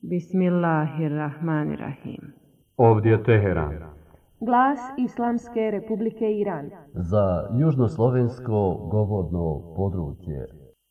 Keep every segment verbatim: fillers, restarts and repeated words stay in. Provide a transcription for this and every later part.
Bismillahirrahmanirrahim. Ovdje je Teheran. Glas Islamske Republike Iran. Za južnoslovensko govorno područje.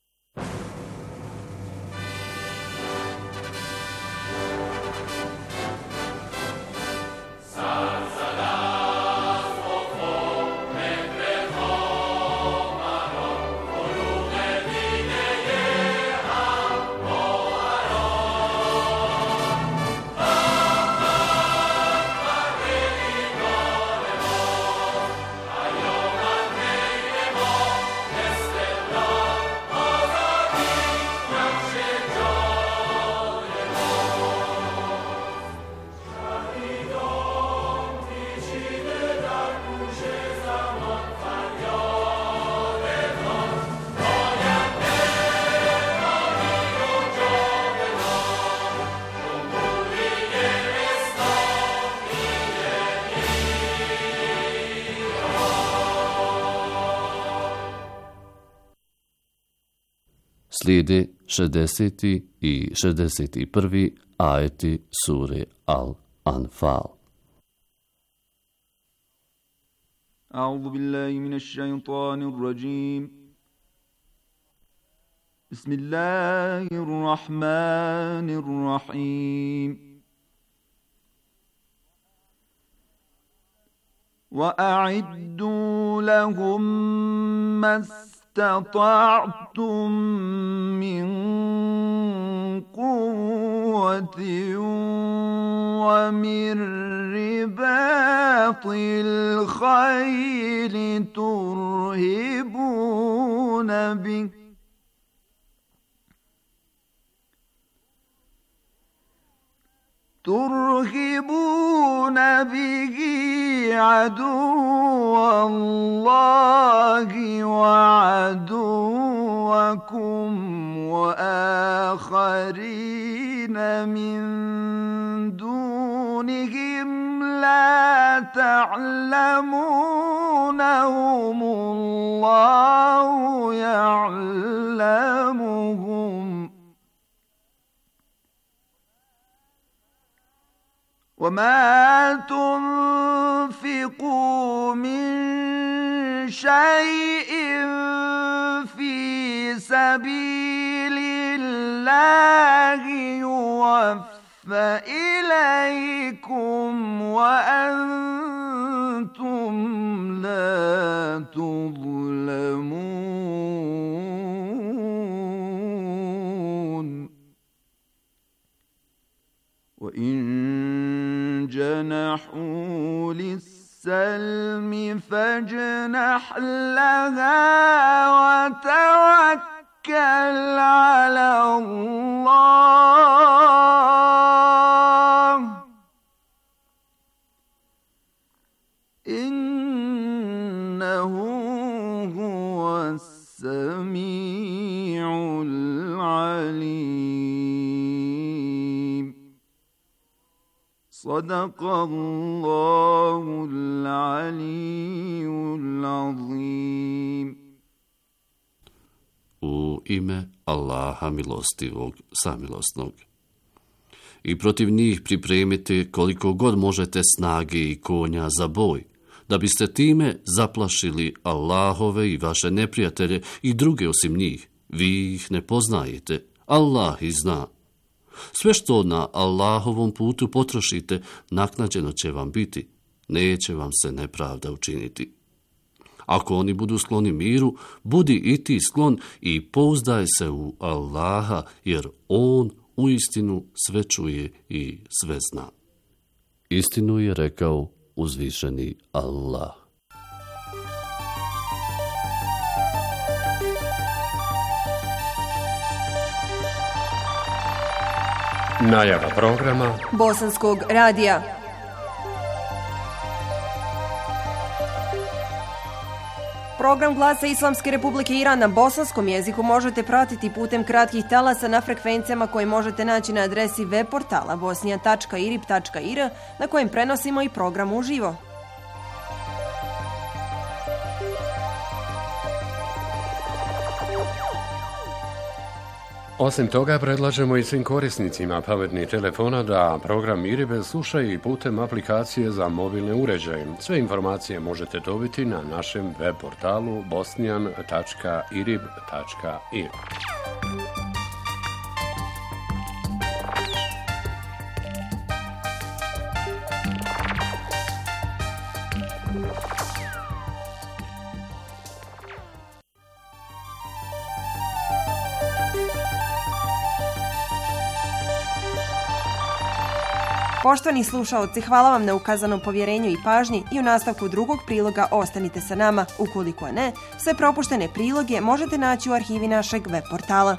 Slijede šezdeseti i šezdeset prvi ajeti sure Al-Anfal. A'udhu billahi minash shaitanir rajim. Bismillahirrahmanirrahim. وَأَعِدُّوا لَهُم مَّا اسْتَطَعْتُم مِّن قُوَّةٍ وَمِن رِّبَاطِ الْخَيْلِ تُرْهِبُونَ بِهِ ترهبون به عدو الله وعدوكم وآخرين من دونهم لا تعلمونهم الله يعلمهم وما تنفقوا من شيء في سبيل الله يوفى إليكم وأنتم لا تظلمون وإن جنحوا للسلم فاجنح لها وتوكل على الله إنه هو السميع العليم صدق الله العلي العظيم. U ime Allaha milostivog, samilosnog. I protiv njih pripremite koliko god možete snage i konja za boj, da biste time zaplašili Allahove i vaše neprijatelje i druge osim njih. Vi ih ne poznajete, Allah ih zna. Sve što na Allahovom putu potrošite, naknađeno će vam biti, neće vam se nepravda učiniti. Ako oni budu skloni miru, budi i ti sklon i pouzdaj se u Allaha, jer On uistinu sve čuje i sve zna. Istinu je rekao uzvišeni Allah. Najava programa Bosanskog radija. Program Glasa Islamske Republike Iran na bosanskom jeziku možete pratiti putem kratkih talasa na frekvencijama koje možete naći na adresi web portala bosnija tačka irib tačka ir na kojem prenosimo i program uživo. Osim toga, predlažemo i svim korisnicima pametnih telefona da program IRIB slušaju i putem aplikacije za mobilne uređaje. Sve informacije možete dobiti na našem web portalu bosnijan tačka irib tačka ir. Poštovani slušaoci, hvala vam na ukazanom povjerenju i pažnji i u nastavku drugog priloga ostanite sa nama. Ukoliko ne, sve propuštene priloge možete naći u arhivi našeg web portala.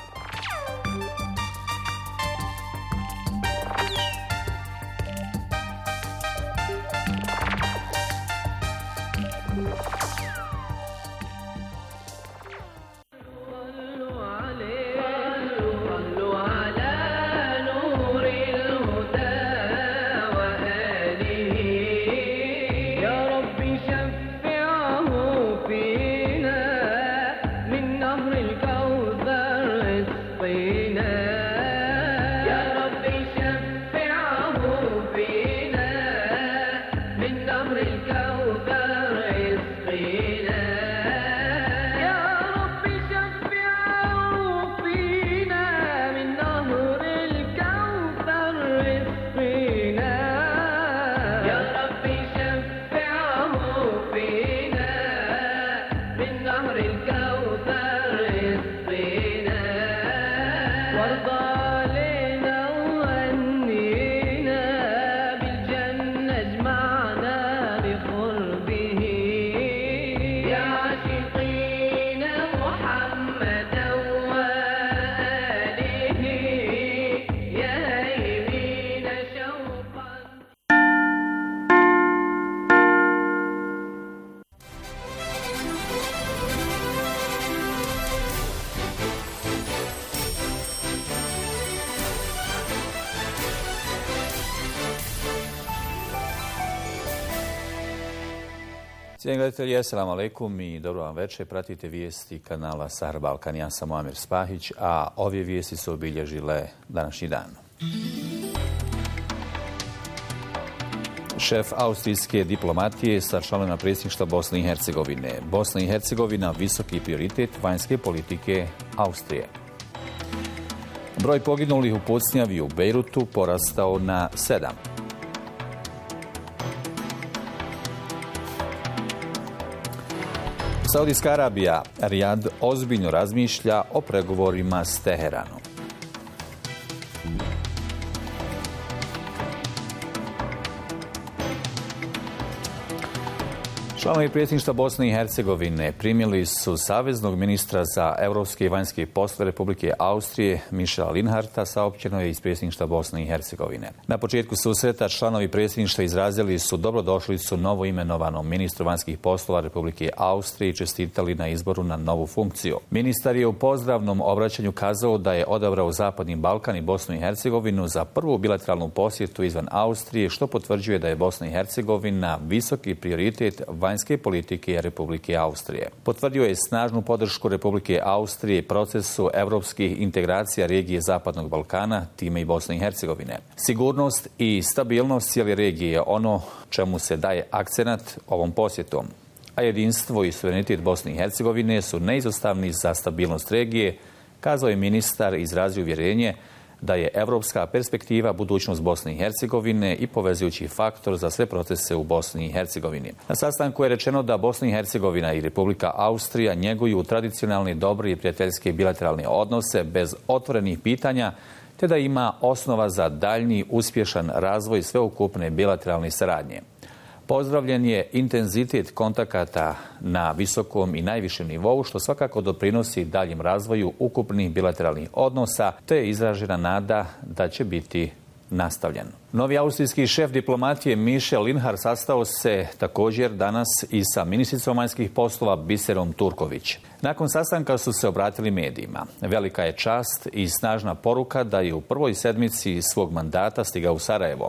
Cijenjeni gledatelji, assalamu alaikum i dobro vam večer. Pratite vijesti kanala Sahar Balkan. Ja sam Muamer Spahić, a ove vijesti su obilježile današnji dan. Šef austrijske diplomatije sa članovima predsjedništva Bosne i Hercegovine. Bosna i Hercegovina visoki prioritet vanjske politike Austrije. Broj poginulih u pucnjavi u Bejrutu porastao na sedam. Saudijska Arabija, Rijad ozbiljno razmišlja o pregovorima s Teheranom. Članovi predsjedništva Bosne i Hercegovine primili su saveznog ministra za europske i vanjske poslove Republike Austrije, Michela Linharta, saopćeno je iz predsjedništva Bosne i Hercegovine. Na početku susreta članovi predsjedništva izrazili su dobrodošlicu novo imenovanom ministru vanjskih poslova Republike Austrije i čestitali na izboru na novu funkciju. Ministar je u pozdravnom obraćanju kazao da je odabrao Zapadni Balkan i Bosnu i Hercegovinu za prvu bilateralnu posjetu izvan Austrije, što potvrđuje da je Bosna i Hercegovina visoki prioritet vanjske politike Republike Austrije. Potvrdio je snažnu podršku Republike Austrije procesu evropskih integracija regije Zapadnog Balkana, time i Bosne i Hercegovine. Sigurnost i stabilnost cijele regije je ono čemu se daje akcenat ovom posjetom, a jedinstvo i suverenitet Bosne i Hercegovine su neizostavni za stabilnost regije, kazao je ministar i izrazio uvjerenje da je evropska perspektiva budućnost Bosne i Hercegovine i povezujući faktor za sve procese u Bosni i Hercegovini. Na sastanku je rečeno da Bosna i Hercegovina i Republika Austrija njeguju tradicionalne dobre i prijateljske bilateralne odnose bez otvorenih pitanja, te da ima osnova za daljnji uspješan razvoj sveukupne bilateralne saradnje. Pozdravljen je intenzitet kontakata na visokom i najvišem nivou, što svakako doprinosi daljem razvoju ukupnih bilateralnih odnosa, te je izražena nada da će biti nastavljen. Novi austrijski šef diplomatije Michel Linhart sastao se također danas i sa ministricom vanjskih poslova Biserom Turković. Nakon sastanka su se obratili medijima. Velika je čast i snažna poruka da je u prvoj sedmici svog mandata stigao u Sarajevo.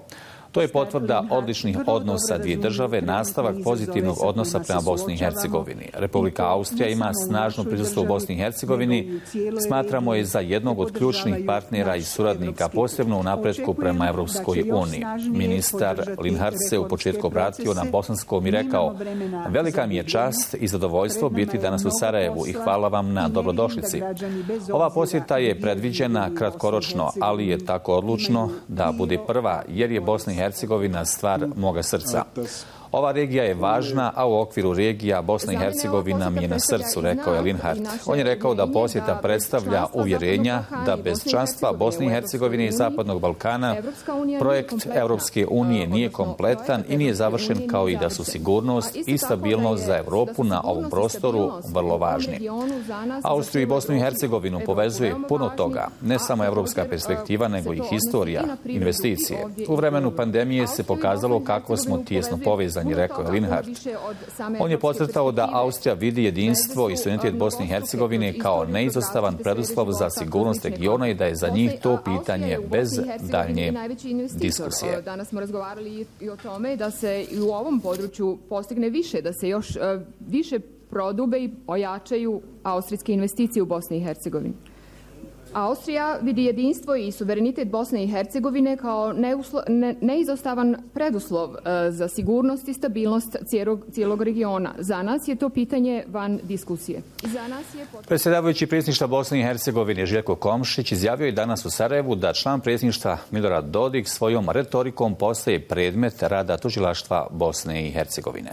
To je potvrda odličnih odnosa dvije države, nastavak pozitivnog odnosa prema Bosni i Hercegovini. Republika Austrija ima snažno prisustvo u Bosni i Hercegovini. Smatramo je za jednog od ključnih partnera i suradnika, posebno u napretku prema Evropskoj uniji. Ministar Linhart se u početku obratio na bosanskom i rekao: velika mi je čast i zadovoljstvo biti danas u Sarajevu i hvala vam na dobrodošlici. Ova posjeta je predviđena kratkoročno, ali je tako odlučno da bude prva, jer je Bosna i Hercegovina stvar moga srca. Ova regija je važna, a u okviru regija Bosna i Hercegovina mi je na srcu, rekao je Linhart. On je rekao da posjeta predstavlja uvjerenja da bez članstva Bosne i Hercegovine i Zapadnog Balkana projekt Europske unije nije kompletan i nije završen, kao i da su sigurnost i stabilnost za Europu na ovom prostoru vrlo važni. Austriju i Bosnu i Hercegovinu povezuje puno toga, ne samo evropska perspektiva, nego i historija, investicije. U vremenu pandemije se pokazalo kako smo tijesno povezani, rekao je Linhart. On je podcrtao da Austrija vidi jedinstvo i suverenitet Bosne i Hercegovine kao neizostavan preduslov za sigurnost regiona i da je za njih to pitanje bez daljnje diskusije. Danas smo razgovarali i o tome da se i u ovom području postigne više, da se još više prodube i ojačaju austrijske investicije u Bosni i Hercegovini. Austrija vidi jedinstvo i suverenitet Bosne i Hercegovine kao neuslo, ne, neizostavan preduslov e, za sigurnost i stabilnost cijelog, cijelog regiona. Za nas je to pitanje van diskusije. Za nas je pot... Predsjedavajući predsjedništva Bosne i Hercegovine Željko Komšić izjavio je danas u Sarajevu da član predsjedništva Milorad Dodik svojom retorikom postaje predmet rada tužilaštva Bosne i Hercegovine.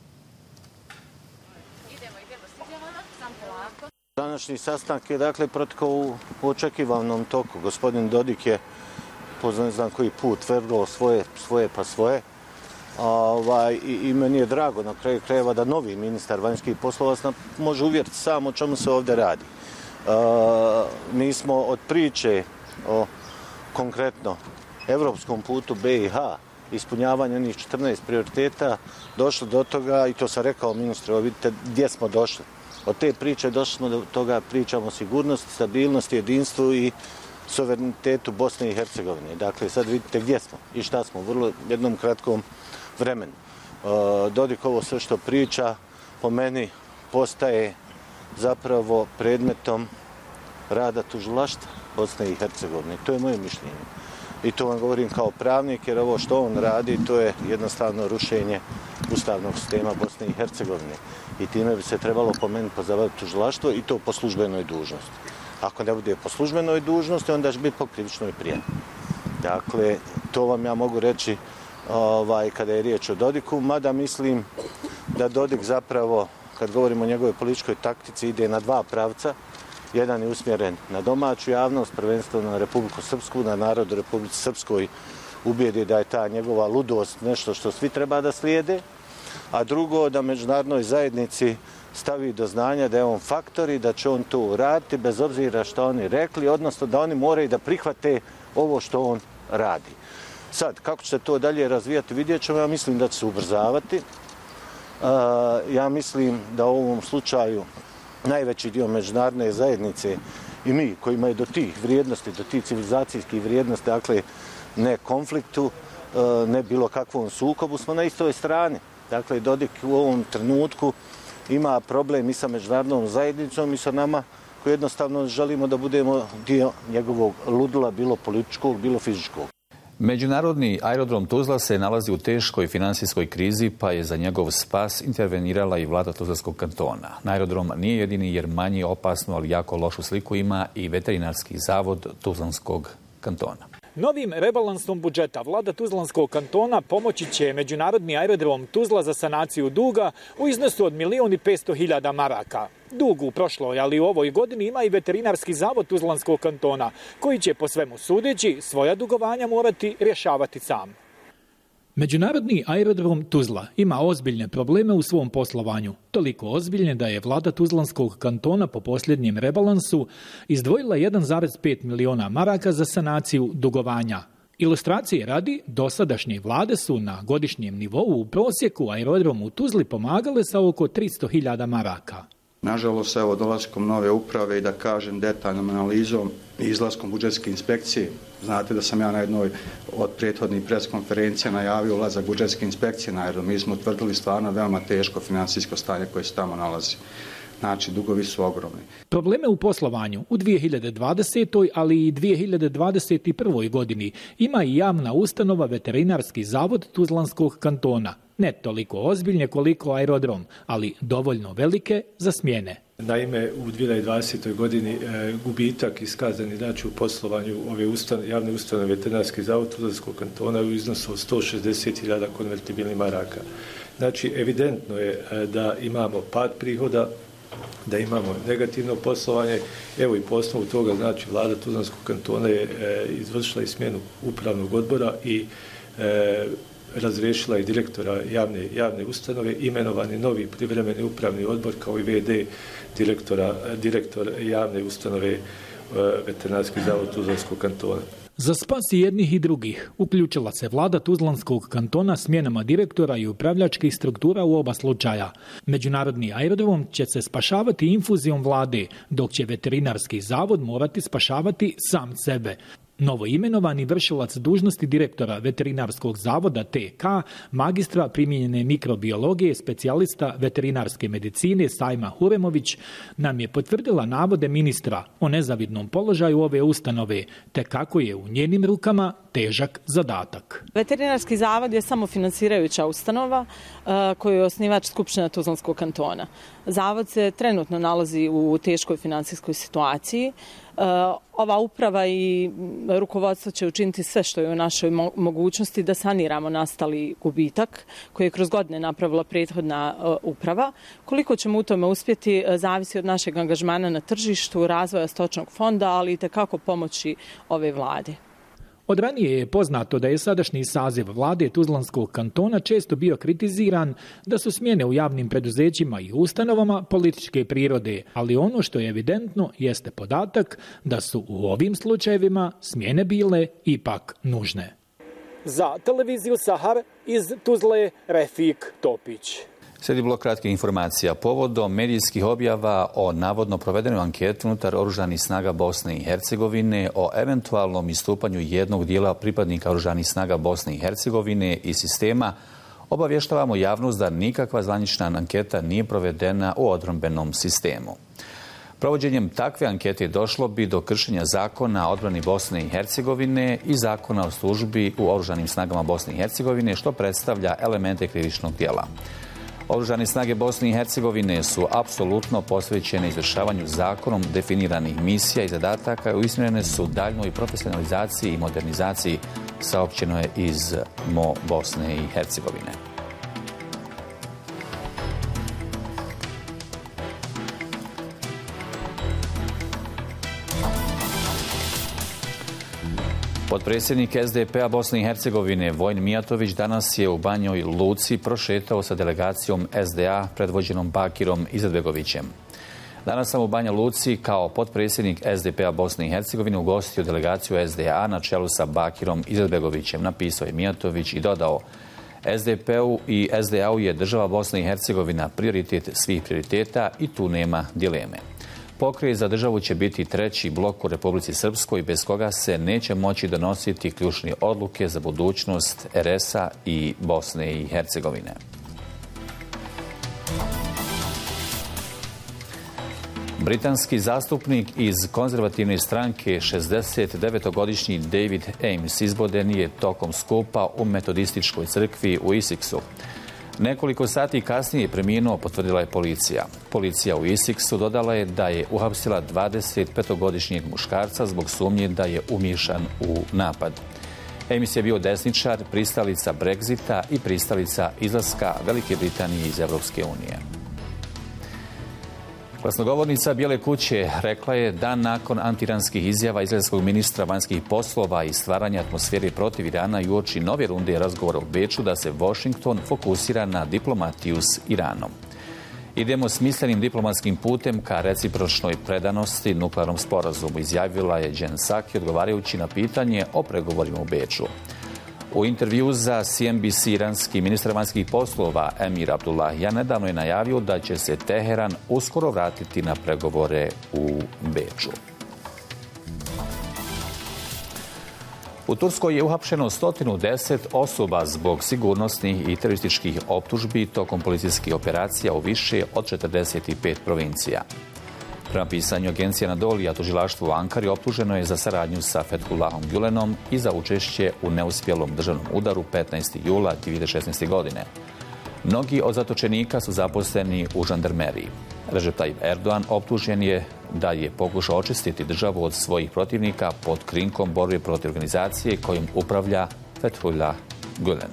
Današnji sastanak je dakle protekao u očekivanom toku. Gospodin Dodik je po ne znam koji put tvrdilo svoje, svoje pa svoje. A, ovaj, i, I meni je drago na kraju krajeva da novi ministar vanjskih poslova može uvjeriti sam o čemu se ovdje radi. A, mi smo od priče o konkretno evropskom putu B i H, ispunjavanje onih četrnaest prioriteta, došli do toga, i to sam rekao ministru, vidite gdje smo došli. Od te priče došli smo do toga, pričamo o sigurnosti, stabilnosti, jedinstvu i suverenitetu Bosne i Hercegovine. Dakle, sad vidite gdje smo i šta smo u vrlo jednom kratkom vremenu. Dodik ovo sve što priča po meni postaje zapravo predmetom rada tužilaštva Bosne i Hercegovine. To je moje mišljenje. I to vam govorim kao pravnik, jer ovo što on radi, to je jednostavno rušenje ustavnog sistema Bosne i Hercegovine. I time bi se trebalo po meni pozabaviti tužilaštvo i to po službenoj dužnosti. Ako ne bude po službenoj dužnosti, onda će biti po krivičnoj prijavi. Dakle, to vam ja mogu reći ovaj, kada je riječ o Dodiku, mada mislim da Dodik zapravo, kad govorimo o njegovoj političkoj taktici, ide na dva pravca. Jedan je usmjeren na domaću javnost, prvenstveno na Republiku Srpsku, na narod u Republici Srpskoj ubijedi da je ta njegova ludost nešto što svi treba da slijede, a drugo da međunarodnoj zajednici stavi do znanja da je on faktor i da će on to uraditi bez obzira što oni rekli, odnosno da oni moraju da prihvate ovo što on radi. Sad, kako će se to dalje razvijati, vidjet ćemo. Ja mislim da će se ubrzavati. Ja mislim da u ovom slučaju najveći dio međunarodne zajednice i mi kojima je do tih vrijednosti, do tih civilizacijskih vrijednosti, dakle ne konfliktu, ne bilo kakvom sukobu, smo na istoj strani. Dakle, Dodik u ovom trenutku ima problem i sa međunarodnom zajednicom i sa nama koji jednostavno želimo da budemo dio njegovog ludila, bilo političkog, bilo fizičkog. Međunarodni aerodrom Tuzla se nalazi u teškoj finansijskoj krizi, pa je za njegov spas intervenirala i vlada Tuzlanskog kantona. Na aerodrom nije jedini, jer manje opasnu, ali jako lošu sliku ima i veterinarski zavod Tuzlanskog kantona. Novim rebalansom budžeta vlada Tuzlanskog kantona pomoći će međunarodni aerodrom Tuzla za sanaciju duga u iznosu od milion i petsto hiljada maraka. Dug u prošloj, ali u ovoj godini ima i veterinarski zavod Tuzlanskog kantona, koji će po svemu sudeći svoja dugovanja morati rješavati sam. Međunarodni aerodrom Tuzla ima ozbiljne probleme u svom poslovanju. Toliko ozbiljne da je vlada Tuzlanskog kantona po posljednjem rebalansu izdvojila jedan zarez pet miliona maraka za sanaciju dugovanja. Ilustracije radi, dosadašnje vlade su na godišnjem nivou u prosjeku aerodromu u Tuzli pomagale sa oko tristo hiljada maraka. Nažalost, evo, dolaskom nove uprave i da kažem detaljnom analizom i izlaskom budžetske inspekcije, znate da sam ja na jednoj od prethodnih preskonferencija najavio ulazak budžetske inspekcije na aerodrom. Mi smo utvrdili stvarno veoma teško financijsko stanje koje se tamo nalazi. Znači, dugovi su ogromni. Probleme u poslovanju u dvije hiljade dvadesetoj. ali i dvije hiljade dvadeset prvoj. godini ima i javna ustanova Veterinarski zavod Tuzlanskog kantona. Ne toliko ozbiljne koliko aerodrom, ali dovoljno velike za smjene. Naime, u dvije hiljade dvadesetoj. godini e, gubitak iskazani znači u poslovanju ove ustan, javne ustanove Veterinarski zavod Tuzlanskog kantona u iznosu od sto šezdeset hiljada konvertibilnih maraka. Znači, evidentno je e, da imamo pad prihoda, da imamo negativno poslovanje. Evo i po osnovu toga, znači, vlada Tuzlanskog kantona je e, izvršila i smjenu upravnog odbora i e, razriješila i direktora javne, javne ustanove, imenovan je novi privremeni upravni odbor kao i ve de direktora, direktor javne ustanove e, Veterinarski zavod Tuzlanskog kantona. Za spas jednih i drugih uključila se vlada Tuzlanskog kantona smjenama direktora i upravljačkih struktura u oba slučaja. Međunarodni aerodrom će se spašavati infuzijom vlade, dok će Veterinarski zavod morati spašavati sam sebe. Novo imenovani vršilac dužnosti direktora Veterinarskog zavoda te ka, magistra primijenjene mikrobiologije, specijalista veterinarske medicine Sajma Huremović, nam je potvrdila navode ministra o nezavidnom položaju ove ustanove, te kako je u njenim rukama težak zadatak. Veterinarski zavod je samofinansirajuća ustanova koju je osnivač Skupština Tuzlanskog kantona. Zavod se trenutno nalazi u teškoj financijskoj situaciji. Ova uprava i rukovodstvo će učiniti sve što je u našoj mogućnosti da saniramo nastali gubitak koji je kroz godine napravila prethodna uprava. Koliko ćemo u tome uspjeti zavisi od našeg angažmana na tržištu, razvoja stočnog fonda, ali i tekako pomoći ove vlade. Od ranije je poznato da je sadašnji saziv vlade Tuzlanskog kantona često bio kritiziran da su smjene u javnim preduzećima i ustanovama političke prirode, ali ono što je evidentno jeste podatak da su u ovim slučajevima smjene bile ipak nužne. Za televiziju Sahar iz Tuzle Refik Topić. Slijedi blok kratkih informacija povodom medijskih objava o navodno provedenoj anketi unutar Oružanih snaga Bosne i Hercegovine o eventualnom istupanju jednog dijela pripadnika Oružanih snaga Bosne i Hercegovine iz sistema. Obavještavamo javnost da nikakva zvanična anketa nije provedena u odbrambenom sistemu. Provođenjem takve ankete došlo bi do kršenja zakona o odbrani Bosne i Hercegovine i zakona o službi u Oružanim snagama Bosne i Hercegovine, što predstavlja elemente krivičnog djela. Oružane snage Bosne i Hercegovine su apsolutno posvećene izvršavanju zakonom definiranih misija i zadataka i usmjerene su daljnoj profesionalizaciji i modernizaciji, saopćeno je iz em o Bosne i Hercegovine. Potpredsjednik es de pe-a Bosne i Hercegovine Vojin Mijatović danas je u Banjoj Luci prošetao sa delegacijom es de a predvođenom Bakirom Izetbegovićem. Danas sam u Banja Luci kao potpredsjednik es de pe-a Bosne i Hercegovine ugostio delegaciju es de a na čelu sa Bakirom Izetbegovićem, napisao je Mijatović i dodao: es de pe-u i es de a-u je država Bosna i Hercegovina prioritet svih prioriteta i tu nema dileme. Pokret za državu će biti treći blok u Republici Srpskoj, bez koga se neće moći donositi ključne odluke za budućnost er es a i Bosne i Hercegovine. Britanski zastupnik iz konzervativne stranke, šezdesetdevetogodišnji David Ames, izboden je tokom skupa u metodističkoj crkvi u Isiksu. Nekoliko sati kasnije je preminuo, potvrdila je policija. Policija u Isiksu dodala je da je uhapsila dvadesetpetogodišnjeg muškarca zbog sumnje da je umiješan u napad. Ames je bio desničar, pristalica Brexita i pristalica izlaska Velike Britanije iz Europske unije. Glasnogovornica Bijele kuće rekla je da nakon antiranskih izjava izraelskog ministra vanjskih poslova i stvaranja atmosfere protiv Irana i uoči nove runde razgovora u Beču da se Washington fokusira na diplomatiju s Iranom. Idemo smislenim diplomatskim putem ka recipročnoj predanosti nuklearnom sporazumu, izjavila je Jen Psaki odgovarajući na pitanje o pregovorima u Beču. U intervju za C N B C iranski ministar vanjskih poslova Emir Abdullahian nedavno je najavio da će se Teheran uskoro vratiti na pregovore u Beču. U Turskoj je uhapšeno sto deset osoba zbog sigurnosnih i terorističkih optužbi tokom policijskih operacija u više od četrdeset pet provincija. Prema pisanju agencije Anadolija, tužilaštvo u Ankari optuženo je za saradnju sa Fethullahom Gülenom i za učešće u neuspjelom državnom udaru petnaestog jula dvije hiljade šesnaeste. godine. Mnogi od zatočenika su zaposleni u žandarmeriji. Recep Tayyip Erdogan optužen je da je pokušao očistiti državu od svojih protivnika pod krinkom borbe protiv organizacije kojim upravlja Fethullah Gülen.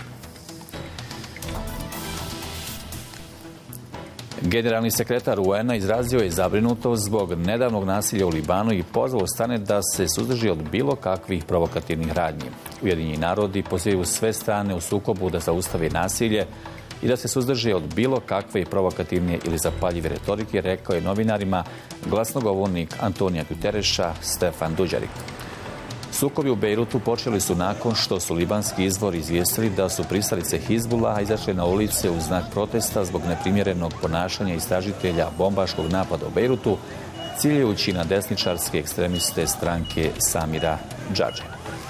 Generalni sekretar U N-a izrazio je zabrinutost zbog nedavnog nasilja u Libanu i pozvao strane da se suzdrži od bilo kakvih provokativnih radnji. Ujedinjeni narodi pozivaju sve strane u sukobu da zaustave nasilje i da se suzdrže od bilo kakve provokativne ili zapaljive retorike, rekao je novinarima glasnogovornik Antonija Gutereša Stefan Duđarik. Sukobi u Bejrutu počeli su nakon što su libanski izvori izvijestili da su pristalice Hizbulaha izašle na ulice u znak protesta zbog neprimjerenog ponašanja istražitelja bombaškog napada u Bejrutu, ciljajući na desničarske ekstremiste stranke Samira Džadže.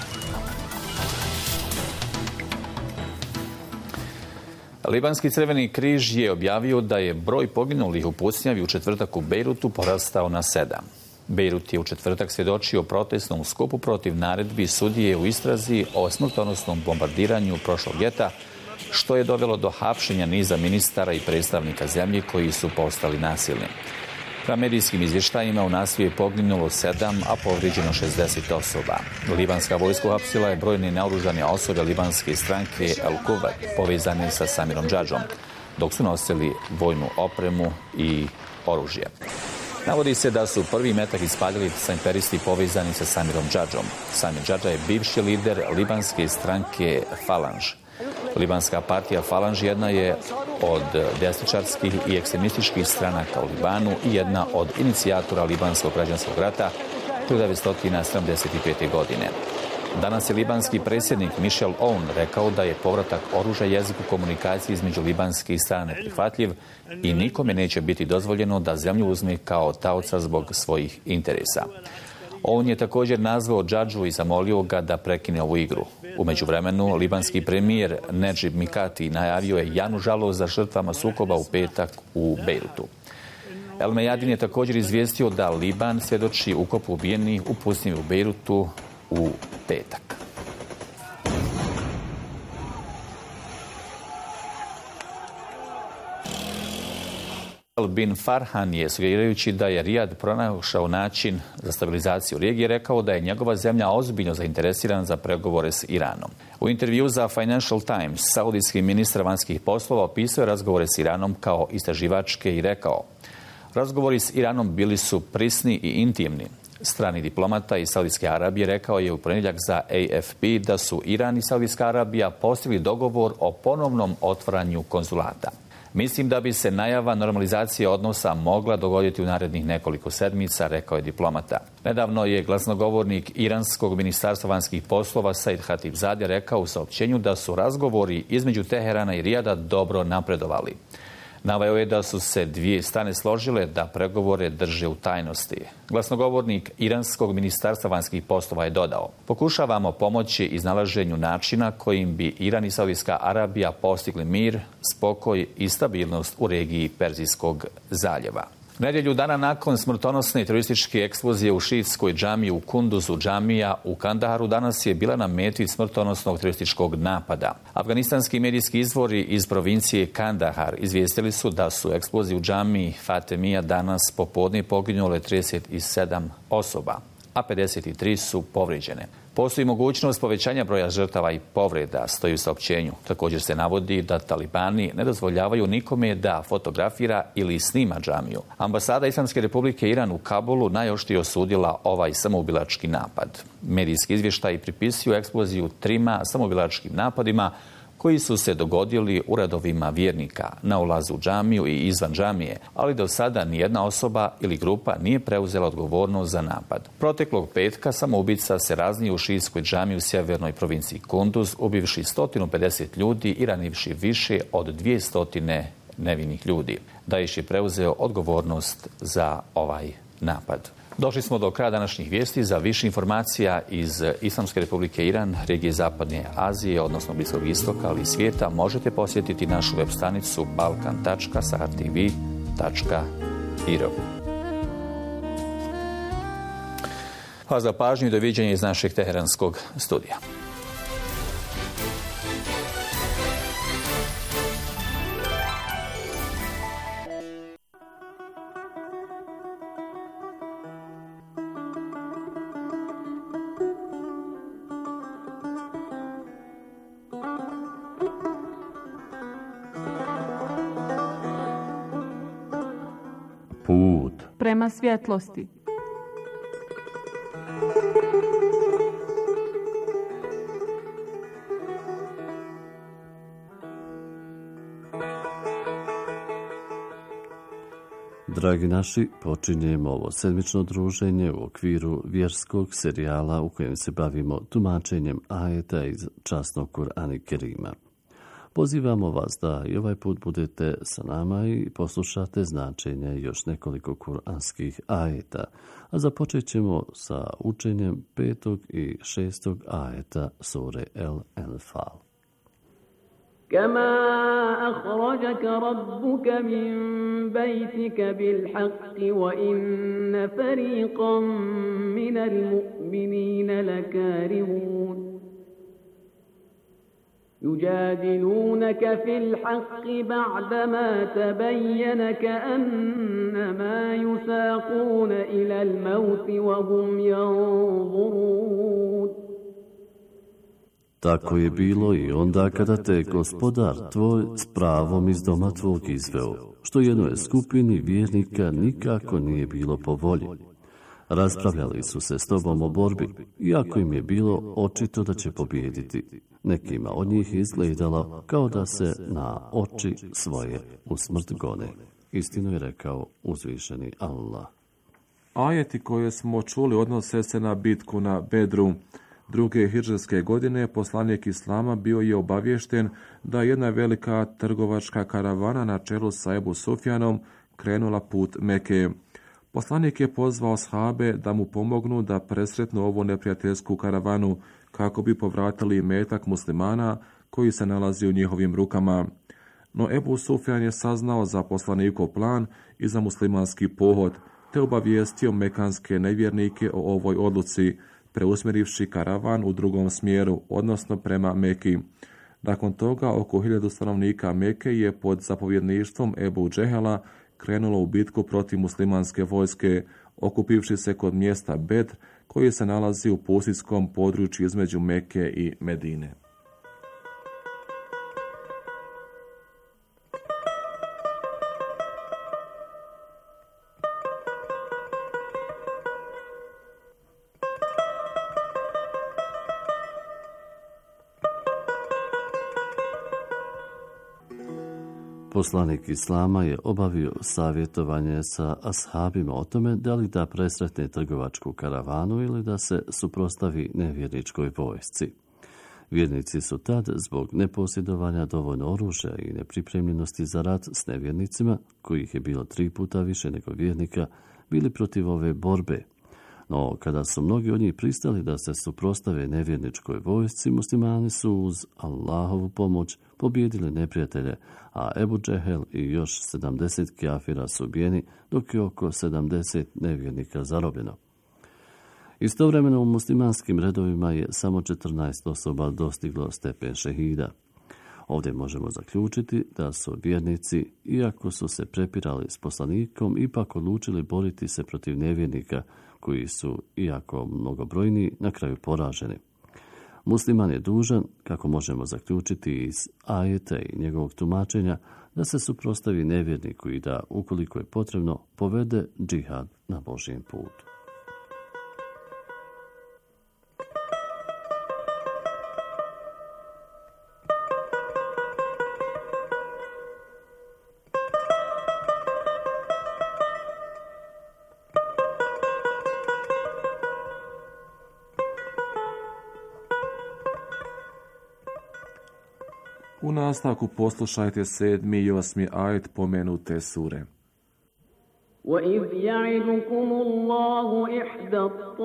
Libanski Crveni križ je objavio da je broj poginulih u pucnjavi u četvrtak u Bejrutu porastao na sedam. Bejrut je u četvrtak svjedočio protestnom skupu protiv naredbi sudije u istrazi o smrtonosnom bombardiranju prošlog ljeta, što je dovelo do hapšenja niza ministara i predstavnika zemlje koji su postali nasilni. Prema medijskim izvještajima u nasilju je poginulo sedam, a povrijeđeno šezdeset osoba. Libanska vojska uhapsila je brojne naoružane osobe libanske stranke El Kuwait povezane sa Samirom Džadžom, dok su nosili vojnu opremu i oružje. Navodi se da su prvi metak ispaljali snajperisti povezani sa Samirom Džadžom. Samir Džadža je bivši lider libanske stranke Falanž. Libanska partija Falanž jedna je od desničarskih i ekstremističkih stranaka u Libanu i jedna od inicijatora libanskog građanskog rata hiljadu devetsto sedamdeset pete. godine. Danas je libanski predsjednik Michel Aoun rekao da je povratak oružja jeziku komunikacije između libanskih strana neprihvatljiv i nikome neće biti dozvoljeno da zemlju uzme kao taoca zbog svojih interesa. On je također nazvao Džadžu i zamolio ga da prekine ovu igru. U međuvremenu, libanski premijer Nedžib Mikati najavio je javnu žalost za žrtvama sukoba u petak u Bejrutu. El Mejadin je također izvijestio da Liban svjedoči ukopu ubijenih u pustinji u Bejrutu u petak. Bin Farhan je, sugerirajući da je Rijad pronašao način za stabilizaciju regije, rekao da je njegova zemlja ozbiljno zainteresirana za pregovore s Iranom. U intervju za Financial Times, saudijski ministar vanjskih poslova opisao je razgovore s Iranom kao istraživačke i rekao: razgovori s Iranom bili su prisni i intimni. Strani diplomata iz Saudijske Arabije rekao je u ponedjeljak za A F P da su Iran i Saudijska Arabija postigli dogovor o ponovnom otvaranju konzulata. Mislim da bi se najava normalizacije odnosa mogla dogoditi u narednih nekoliko sedmica, rekao je diplomata. Nedavno je glasnogovornik iranskog ministarstva vanjskih poslova Said Khatibzadeh rekao u saopćenju da su razgovori između Teherana i Rijada dobro napredovali. Naveo je da su se dvije strane složile da pregovore drže u tajnosti. Glasnogovornik iranskog ministarstva vanjskih poslova je dodao: pokušavamo pomoći iznalaženju načina kojim bi Iran i Saudijska Arabija postigli mir, spokoj i stabilnost u regiji Perzijskog zaljeva. Nedjelju dana nakon smrtonosne terorističke eksplozije u šiitskoj džamiji u Kunduzu, džamija u Kandaharu danas je bila na meti smrtonosnog terorističkog napada. Afganistanski medijski izvori iz provincije Kandahar izvijestili su da su eksplozije u džamiji Fatemija danas popodne poginule trideset sedam osoba, a pedeset tri su povrijeđene. Postoji mogućnost povećanja broja žrtava i povreda, stoji u saopćenju. Također se navodi da talibani ne dozvoljavaju nikome da fotografira ili snima džamiju. Ambasada Islamske Republike Iran u Kabulu najoštrije osudila ovaj samoubilački napad. Medijski izvještaji pripisuju eksploziju trima samoubilačkim napadima koji su se dogodili u redovima vjernika na ulazu u džamiju i izvan džamije, ali do sada nijedna osoba ili grupa nije preuzela odgovornost za napad. Proteklog petka samoubica se raznio u šijskoj džamiji u sjevernoj provinciji Kunduz, ubivši sto pedeset ljudi i ranivši više od dvjesto nevinih ljudi. Daesh je preuzeo odgovornost za ovaj napad. Došli smo do kraja današnjih vijesti. Za više informacija iz Islamske republike Iran, regije Zapadne Azije, odnosno Bliskog istoka, ali i svijeta, možete posjetiti našu web stranicu balkan tačka sahar t v tačka i r. Hvala za pažnju i doviđenje iz našeg teheranskog studija. Put prema svjetlosti. Dragi naši, počinjemo ovo sedmično druženje u okviru vjerskog serijala u kojem se bavimo tumačenjem ajeta iz časnog Kur'ana Kerima. Pozivamo vas da i ovaj put budete sa nama i poslušate značenje još nekoliko kuranskih ajeta, a započet ćemo sa učenjem petog i šestog ajeta sure El Enfal. كما أخرجك ربك من بيتك بالحق وإن فريقا من المؤمنين لكارهون يجادلونك في الحق بعدما تبين كأنما يساقون إلى الموت وهم ينظرون. Tako je bilo i onda kada te gospodar tvoj s pravom iz doma tvog izveo, što jednoj skupini vjernika nikako nije bilo po volji. Raspravljali su se s tobom o borbi, iako im je bilo očito da će pobijediti. Nekima od njih izgledalo kao da se na oči svoje u smrt gone. Istinu je rekao uzvišeni Allah. Ajeti koje smo čuli odnose se na bitku na Bedru. Druge hidžrske godine poslanik Islama bio je obaviješten da jedna velika trgovačka karavana na čelu sa Ebu Sufjanom krenula put Meke. Poslanik je pozvao ashabe da mu pomognu da presretnu ovu neprijateljsku karavanu kako bi povratili metak muslimana koji se nalazi u njihovim rukama. No Ebu Sufjan je saznao za poslanikov plan i za muslimanski pohod, te obavijestio mekanske nevjernike o ovoj odluci, preusmjerivši karavan u drugom smjeru, odnosno prema Meki. Nakon toga oko hiljadu stanovnika Meke je pod zapovjedništvom Ebu Džehela krenulo u bitku protiv muslimanske vojske, okupivši se kod mjesta Bedr, koji se nalazi u pustinjskom području između Meke i Medine. Poslanik Islama je obavio savjetovanje sa ashabima o tome da li da presretne trgovačku karavanu ili da se suprotstavi nevjerničkoj vojsci. Vjernici su tad, zbog neposjedovanja dovoljno oružja i nepripremljenosti za rat s nevjernicima, kojih je bilo tri puta više nego vjernika, bili protiv ove borbe. No, kada su mnogi od njih pristali da se suprotstave nevjerničkoj vojsci, muslimani su uz Allahovu pomoć pobijedili neprijatelje, a Ebu Džehel i još sedamdeset kafira su ubijeni, dok je oko sedamdeset nevjernika zarobljeno. Istovremeno u muslimanskim redovima je samo četrnaest osoba dostiglo stepen šehida. Ovdje možemo zaključiti da su vjernici, iako su se prepirali s poslanikom, ipak odlučili boriti se protiv nevjernika, koji su, iako mnogobrojni, na kraju poraženi. Musliman je dužan, kako možemo zaključiti iz ajeta i njegovog tumačenja, da se suprotstavi nevjerniku i da, ukoliko je potrebno, povede džihad na Božjem putu. U nastavku poslušajte sedmi i osmi ajet pomenute sure. وَإِذْ يَعِدُكُمُ اللَّهُ إِحْدَى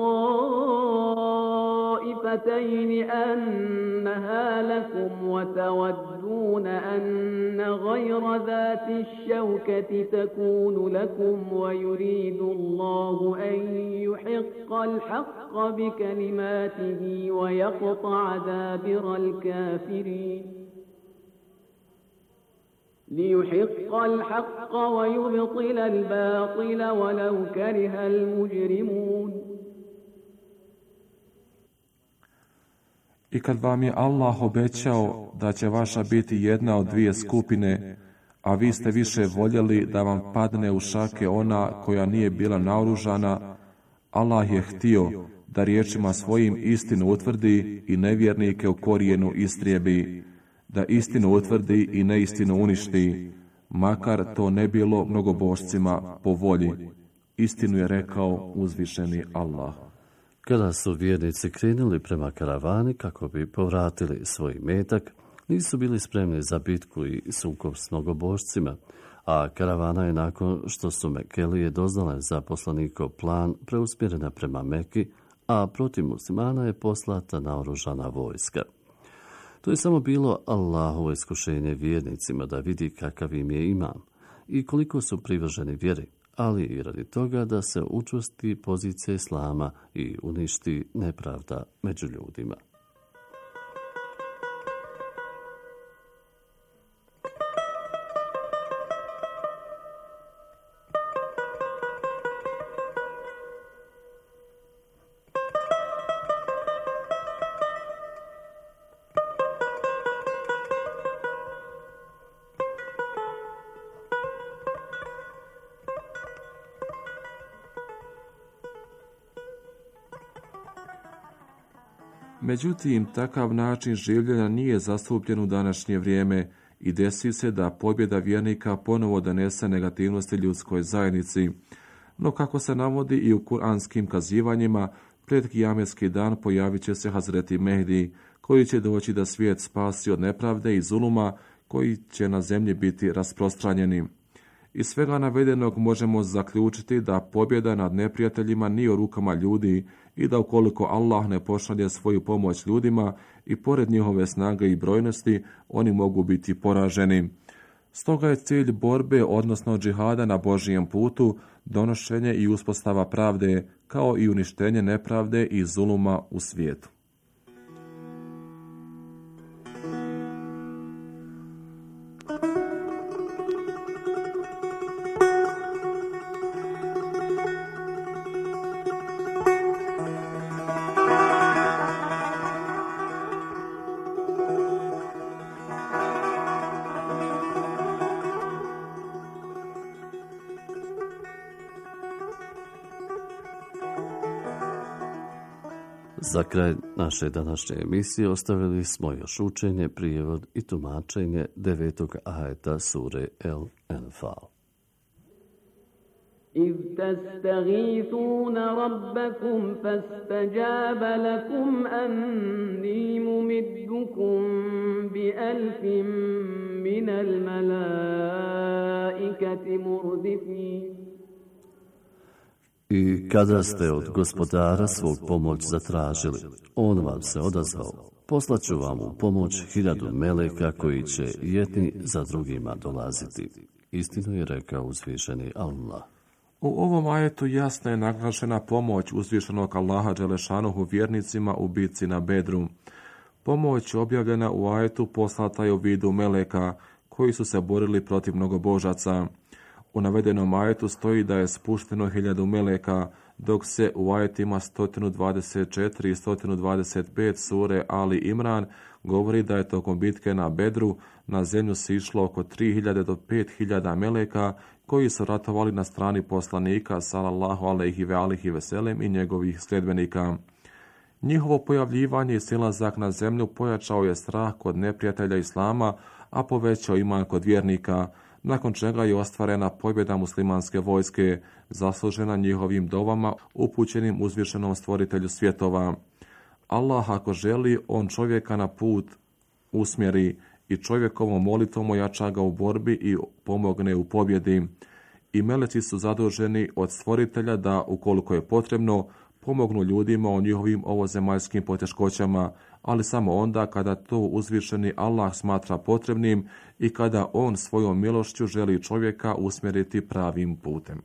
الطَّائِفَتَيْنِ أَنَّهَا لَكُمْ وَتَوَدُّونَ أَنَّ غَيْرَ ذَاتِ الشَّوْكَةِ تَكُونُ لَكُمْ وَيُرِيدُ اللَّهُ أَن يُحِقَّ الْحَقَّ بِكَلِمَاتِهِ وَيَقْطَعَ دَابِرَ الْكَافِرِينَ لِيُحِقَّ الْحَقَّ وَيُبْطِلَ الْبَاطِلَ وَلَوْ كَرِهَ الْمُجْرِمُونَ. I kad vam je Allah obećao da će vaša biti jedna od dvije skupine, a vi ste više voljeli da vam padne u šake ona koja nije bila naoružana, Allah je htio da riječima svojim istinu utvrdi i nevjernike u korijenu istrijebi, da istinu utvrdi i neistinu uništi, makar to ne bilo mnogobožcima po volji. Istinu je rekao uzvišeni Allah. Kada su vjernici krenuli prema karavani kako bi povratili svoj metak, nisu bili spremni za bitku i sukob s mnogobožcima, a karavana je nakon što su Mekelije doznale za poslanikov plan preusmjerena prema Meki, a protiv muslimana je poslata naoružana vojska. To je samo bilo Allahovo iskušenje vjernicima da vidi kakav im je imam i koliko su privrženi vjeri, ali i radi toga da se učvrsti pozicija islama i uništi nepravda među ljudima. Međutim, takav način življenja nije zastupljen u današnje vrijeme i desi se da pobjeda vjernika ponovo donese negativnosti ljudskoj zajednici. No kako se navodi i u kuranskim kazivanjima, pred kijametski dan pojavit će se Hazreti Mehdi, koji će doći da svijet spasi od nepravde i zuluma koji će na zemlji biti rasprostranjeni. Iz svega navedenog možemo zaključiti da pobjeda nad neprijateljima nije u rukama ljudi i da ukoliko Allah ne pošalje svoju pomoć ljudima i pored njihove snage i brojnosti, oni mogu biti poraženi. Stoga je cilj borbe, odnosno džihada na Božijem putu, donošenje i uspostava pravde, kao i uništenje nepravde i zuluma u svijetu. Za kraj naše današnje emisije ostavili smo još učenje, prijevod i tumačenje devetog ajeta sure El Enfal. إذ تستغيثون ربكم فاستجاب لكم أني ممدكم بألف من الملائكة مردفين. I kada ste od gospodara svog pomoć zatražili, on vam se odazvao. Poslaću vam u pomoć hiljadu meleka koji će jedni za drugima dolaziti. Istinu je rekao uzvišeni Allah. U ovom ajetu jasno je naglašena pomoć uzvišenog Allaha dželešanuhu vjernicima u bitci na Bedru. Pomoć objavljena u ajetu poslata je u vidu meleka koji su se borili protiv mnogobožaca. U navedenom ajetu stoji da je spušteno hiljadu meleka, dok se u ajetima sto dvadeset četiri i sto dvadeset pet sure Ali Imran govori da je tokom bitke na Bedru na zemlju sišlo oko tri hiljade do pet hiljada meleka koji su ratovali na strani poslanika sallallahu alejhi ve alihi ve sellem i njegovih sljedbenika. Njihovo pojavljivanje i silazak na zemlju pojačao je strah kod neprijatelja islama, a povećao iman kod vjernika, nakon čega je ostvarena pobjeda muslimanske vojske, zaslužena njihovim dovama upućenim uzvišenom stvoritelju svjetova. Allah ako želi, on čovjeka na put usmjeri i čovjekovom molitvom ojača ga u borbi i pomogne u pobjedi. I meleci su zaduženi od stvoritelja da, ukoliko je potrebno, pomognu ljudima u njihovim ovozemaljskim poteškoćama, ali samo onda kada to uzvišeni Allah smatra potrebnim i kada on svojom milošću želi čovjeka usmjeriti pravim putem.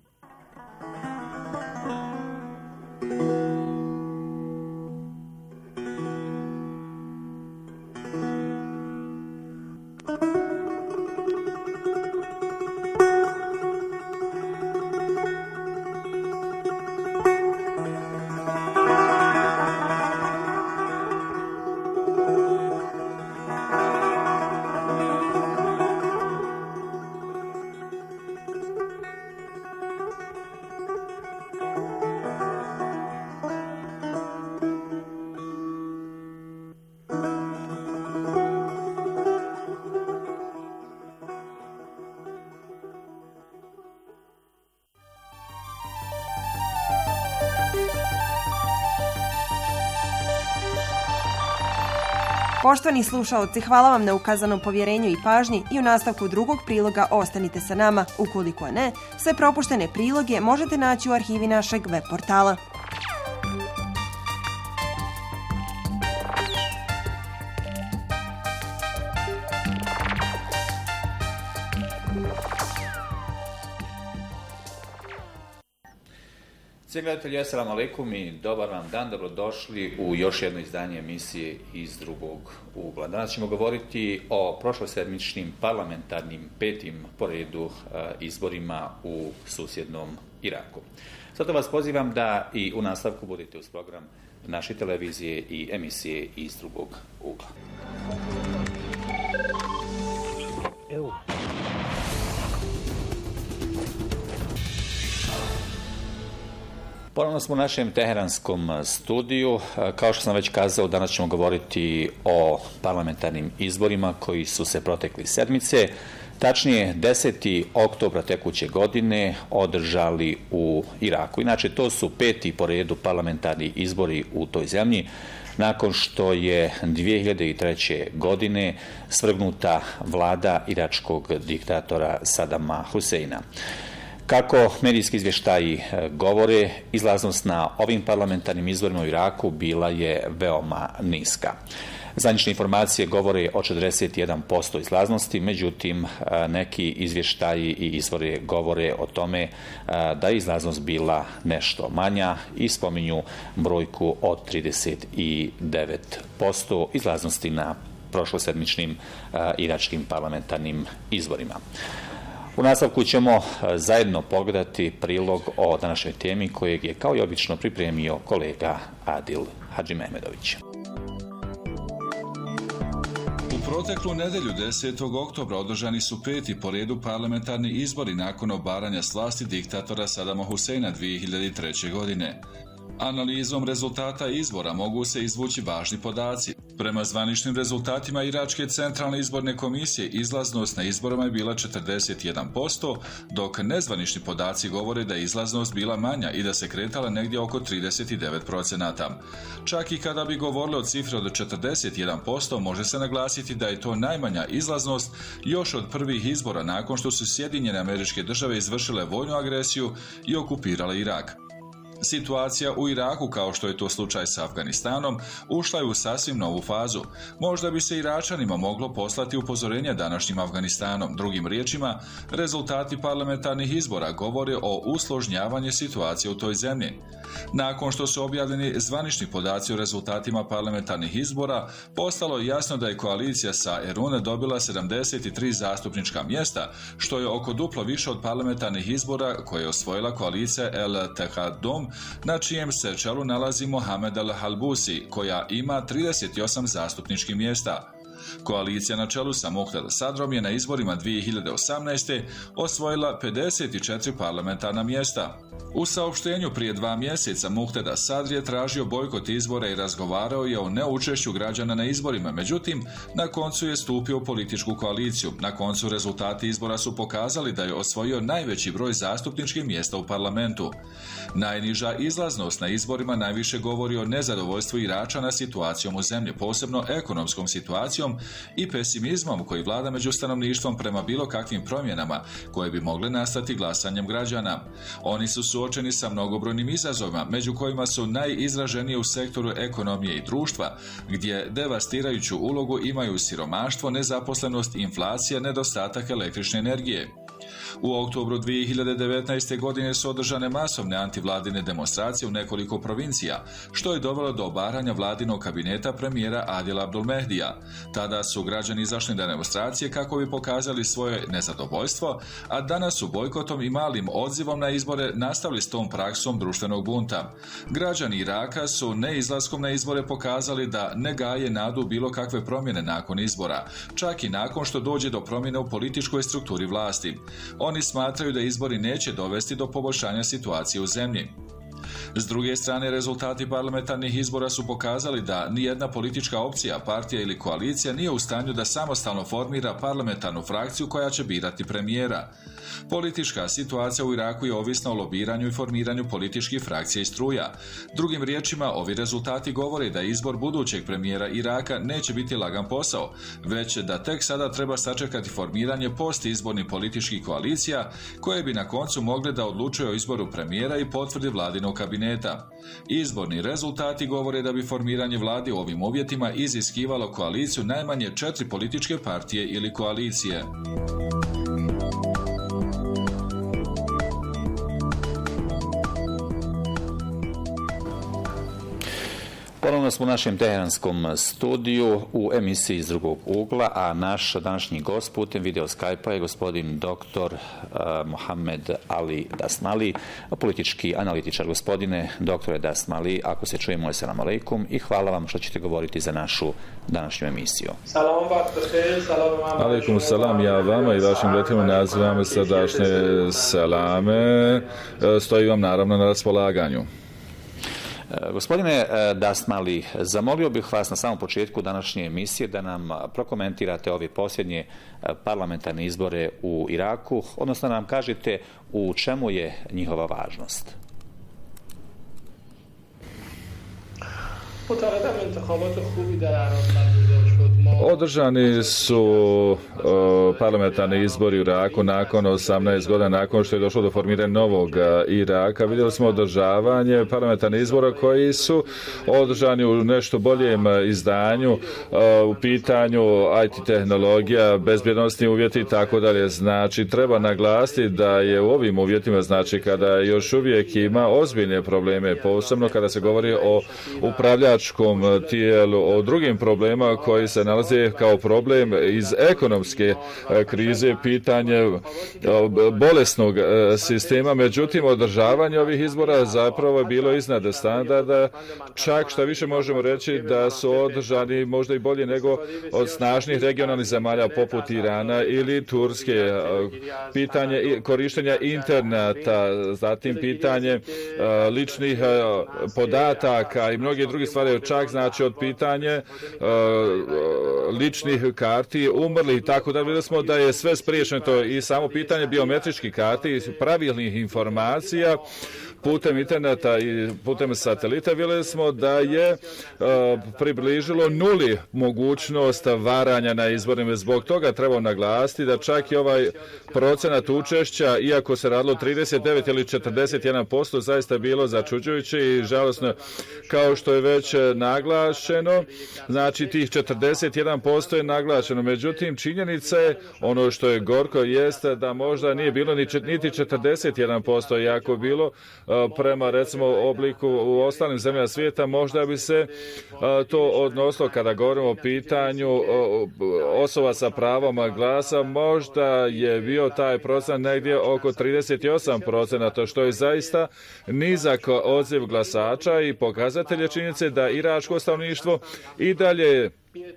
Poštovani slušaoci, hvala vam na ukazanom povjerenju i pažnji i u nastavku drugog priloga ostanite sa nama. Ukoliko ne, sve propuštene priloge možete naći u arhivi našeg web portala. Cijeni gledatelji, assalamu alaikum i dobar vam dan, dobrodošli u još jedno izdanje emisije iz drugog ugla. Danas ćemo govoriti o prošlosedmičnim parlamentarnim petim po redu izborima u susjednom Iraku. Zato vas pozivam da i u nastavku budete uz program naše televizije i emisije iz drugog ugla. Evo. Ponovno smo u našem teheranskom studiju. Kao što sam već kazao, danas ćemo govoriti o parlamentarnim izborima koji su se protekli sedmice. Tačnije, desetog oktobra tekuće godine održali u Iraku. Inače, to su peti po redu parlamentarni izbori u toj zemlji, nakon što je dvije hiljade treće. godine svrgnuta vlada iračkog diktatora Sadama Huseina. Kako medijski izvještaji govore, izlaznost na ovim parlamentarnim izborima u Iraku bila je veoma niska. Zvanične informacije govore o četrdeset jedan posto izlaznosti, međutim neki izvještaji i izvore govore o tome da je izlaznost bila nešto manja i spominju brojku od trideset devet posto izlaznosti na prošlosedmičnim iračkim parlamentarnim izborima. U nastavku ćemo zajedno pogledati prilog o današnjoj temi kojeg je kao i obično pripremio kolega Adil Hadžimehmedović. U proteklu nedelju desetog oktobra održani su peti po redu parlamentarni izbori nakon obaranja s vlasti diktatora Sadama Huseina dvije hiljade treće. godine. Analizom rezultata izbora mogu se izvući važni podaci. Prema zvaničnim rezultatima Iračke centralne izborne komisije izlaznost na izborima je bila četrdeset jedan posto, dok nezvanični podaci govore da je izlaznost bila manja i da se kretala negdje oko trideset devet posto. Čak i kada bi govorili o cifri od četrdeset jedan posto, može se naglasiti da je to najmanja izlaznost još od prvih izbora nakon što su Sjedinjene Američke Države izvršile vojnu agresiju i okupirale Irak. Situacija u Iraku, kao što je to slučaj sa Afganistanom, ušla je u sasvim novu fazu. Možda bi se Iračanima moglo poslati upozorenje današnjim Afganistanom. Drugim riječima, rezultati parlamentarnih izbora govore o usložnjavanju situacije u toj zemlji. Nakon što su objavljeni zvanični podaci o rezultatima parlamentarnih izbora, postalo je jasno da je koalicija sa Erune dobila sedamdeset tri zastupnička mjesta, što je oko duplo više od parlamentarnih izbora koje je osvojila koalicija El Tehadom, na čijem se čelu nalazi Mohamed al-Halbusi, koja ima trideset osam zastupničkih mjesta. Koalicija na čelu sa Muqtada Sadrom je na izborima dvije hiljade osamnaeste. osvojila pedeset četiri parlamentarna mjesta. U saopštenju prije dva mjeseca Muqtada Sadr je tražio bojkot izbora i razgovarao je o neučešću građana na izborima, međutim, na koncu je stupio u političku koaliciju. Na koncu rezultati izbora su pokazali da je osvojio najveći broj zastupničkih mjesta u parlamentu. Najniža izlaznost na izborima najviše govori o nezadovoljstvu Iračana situacijom u zemlji, posebno ekonomskom situacijom, nestabilitetom i pesimizmom koji vlada među stanovništvom prema bilo kakvim promjenama koje bi mogle nastati glasanjem građana. Oni su suočeni sa mnogobrojnim izazovima, među kojima su najizraženije u sektoru ekonomije i društva, gdje devastirajuću ulogu imaju siromaštvo, nezaposlenost, inflacija, nedostatak električne energije. U oktobru dvije hiljade devetnaeste. godine su održane masovne antivladine demonstracije u nekoliko provincija, što je dovelo do obaranja vladinog kabineta premijera Adila Abdulmehdija. Tada su građani izašli na demonstracije kako bi pokazali svoje nezadovoljstvo, a danas su bojkotom i malim odzivom na izbore nastavili s tom praksom društvenog bunta. Građani Iraka su neizlaskom na izbore pokazali da ne gaje nadu bilo kakve promjene nakon izbora, čak i nakon što dođe do promjene u političkoj strukturi vlasti. Oni smatraju da izbori neće dovesti do poboljšanja situacije u zemlji. S druge strane, rezultati parlamentarnih izbora su pokazali da nijedna politička opcija, partija ili koalicija nije u stanju da samostalno formira parlamentarnu frakciju koja će birati premijera. Politička situacija u Iraku je ovisna o lobiranju i formiranju političkih frakcija i struja. Drugim riječima, ovi rezultati govore da izbor budućeg premijera Iraka neće biti lagan posao, već da tek sada treba sačekati formiranje postizbornih političkih koalicija koje bi na koncu mogle da odlučuju o izboru premijera i potvrdi vladinog kabineta. Izborni rezultati govore da bi formiranje vlade u ovim uvjetima iziskivalo koaliciju najmanje četiri političke partije ili koalicije. Ponovno smo u našem teheranskom studiju u emisiji Iz drugog ugla, a naš današnji gost putem video Skype-a je gospodin doktor uh, Mohamed Ali Dasmali, politički analitičar. Gospodine doktore Dasmali, ako se čujemo, assalamu alaikum i hvala vam što ćete govoriti za našu današnju emisiju. Alaikum salam, ja vama i vašim gledateljima nazivam srdačne salame, stoji vam naravno na raspolaganju. Gospodine Dasmali, zamolio bih vas na samom početku današnje emisije da nam prokomentirate ove posljednje parlamentarne izbore u Iraku, odnosno da nam kažete u čemu je njihova važnost. Održani su uh, parlamentarni izbori u Iraku nakon osamnaest godina, nakon što je došlo do formiranja novog Iraka. Vidjeli smo održavanje parlamentarnih izbora koji su održani u nešto boljem izdanju, uh, u pitanju I T tehnologija, bezbjednostni uvjeti i tako dalje. Znači, treba naglasiti da je u ovim uvjetima, znači kada još uvijek ima ozbiljne probleme, posebno kada se govori o upravljačkom tijelu, o drugim problemima koji se nalaze kao problem iz ekonomske krize, pitanje bolesnog sistema. Međutim, održavanje ovih izbora zapravo je bilo iznad standarda, čak što više možemo reći da su održani možda i bolje nego od snažnih regionalnih zemalja poput Irana ili Turske. Pitanje korištenja interneta, zatim pitanje ličnih podataka i mnoge druge stvari, čak znači od pitanje ličnih karti, umrli i tako da vidjeli smo da je sve spriječeno to i samo pitanje biometričkih karti, pravilnih informacija putem interneta i putem satelita. Vidjeli smo da je uh, približilo nuli mogućnost varanja na izborima. Zbog toga treba naglasiti da čak i ovaj procenat učešća, iako se radilo trideset devet ili četrdeset jedan posto, zaista bilo začuđujuće i žalosno, kao što je već naglašeno. Znači, tih četrdeset jedan posto je naglašeno. Međutim, činjenica je, ono što je gorko, jeste da možda nije bilo niti četrdeset jedan posto, iako bilo prema recimo obliku u ostalim zemljama svijeta, možda bi se to odnosilo kada govorimo o pitanju osoba sa pravom glasa, možda je bio taj procent negdje oko trideset osam procenta, što je zaista nizak odziv glasača i pokazatelje činjenice da iračko stanovništvo i dalje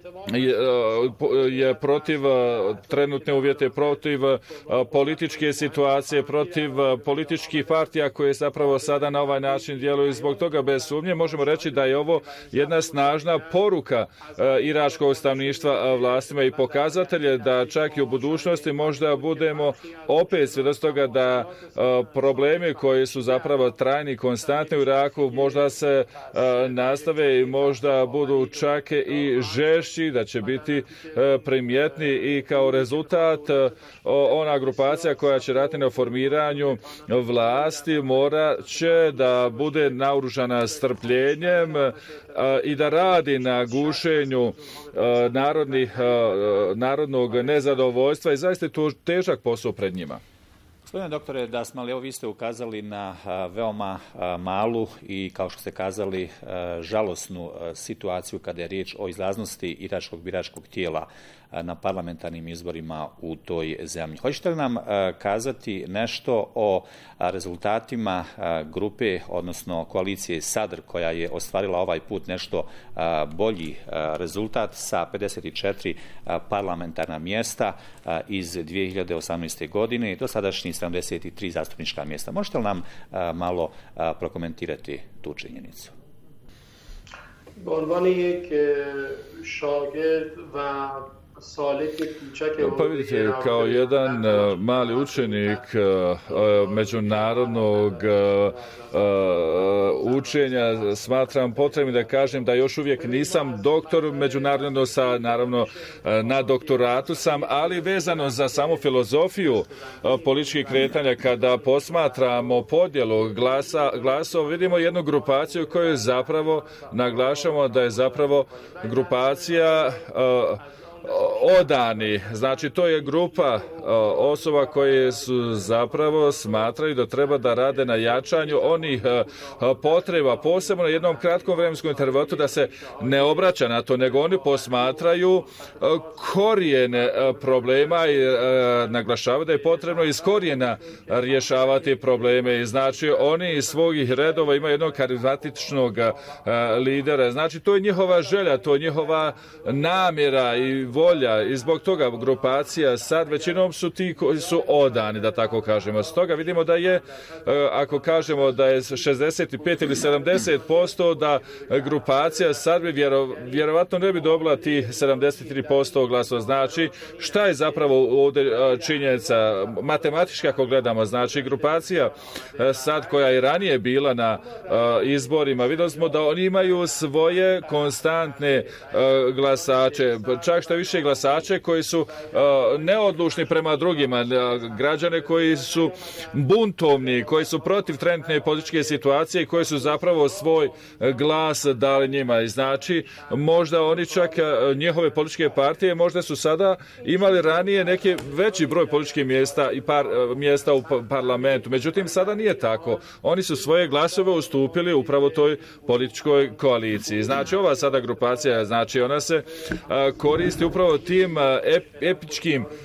je protiv trenutne uvjete, protiv političke situacije, protiv političkih partija koje zapravo sada na ovaj način djeluju. Zbog toga bez sumnje možemo reći da je ovo jedna snažna poruka iračkog stanovništva vlastima i pokazatelje da čak i u budućnosti možda budemo opet svjedoci toga da problemi koji su zapravo trajni i konstantni u Iraku možda se nastave i možda budu čak i želje češći, da će biti primjetni i kao rezultat ona grupacija koja će raditi na formiranju vlasti mora će da bude naoružana strpljenjem i da radi na gušenju narodnih, narodnog nezadovoljstva i zaista je to težak posao pred njima. Gospodine doktore Dasmal, evo vi ste ukazali na veoma malu i, kao što ste kazali, žalosnu situaciju kada je riječ o izlaznosti iračkog biračkog tijela na parlamentarnim izborima u toj zemlji. Hoćete li nam kazati nešto o rezultatima grupe, odnosno koalicije Sadr, koja je ostvarila ovaj put nešto bolji rezultat sa pedeset četiri parlamentarna mjesta iz dvije hiljade osamnaeste. godine, dosadašnjih sedamdeset tri zastupnička mjesta. Možete li nam malo prokomentirati tu činjenicu? به عنوان یک شاگرد و Pa vidite, kao jedan mali učenik međunarodnog učenja smatram potrebnim da kažem da još uvijek nisam doktor međunarodno, sa naravno na doktoratu sam, ali vezano za samu filozofiju političkih kretanja, kada posmatramo podjelu glasa, glasova, vidimo jednu grupaciju koju zapravo naglašamo da je zapravo grupacija odani. Znači, to je grupa osoba koje su zapravo smatraju da treba da rade na jačanju onih potreba, posebno na jednom kratkom vremenskom intervalu, da se ne obraća na to, nego oni posmatraju korijene problema i naglašavaju da je potrebno iz korijena rješavati probleme. I znači, oni iz svojih redova imaju jednog karizmatičnog lidera. Znači, to je njihova želja, to je njihova namjera i volja, i zbog toga grupacija sad većinom su ti koji su odani, da tako kažemo. Stoga vidimo da je, ako kažemo da je šezdeset pet ili sedamdeset posto, da grupacija sad bi vjero, vjerovatno ne bi dobila ti sedamdeset tri posto glasova. Znači, šta je zapravo ovdje činjenica? Matematički ako gledamo, znači grupacija sad koja je ranije bila na izborima, vidjeli smo da oni imaju svoje konstantne glasače, čak što više glasače koji su uh, neodlučni prema drugima, građane koji su buntovni, koji su protiv trenutne političke situacije i koji su zapravo svoj glas dali njima. I znači, možda oni čak, njihove političke partije, možda su sada imali ranije neki veći broj političkih mjesta i par, mjesta u parlamentu. Međutim, sada nije tako. Oni su svoje glasove ustupili upravo toj političkoj koaliciji. Znači, ova sada grupacija, znači, ona se uh, koristi upravo tim ep, epičkim uh,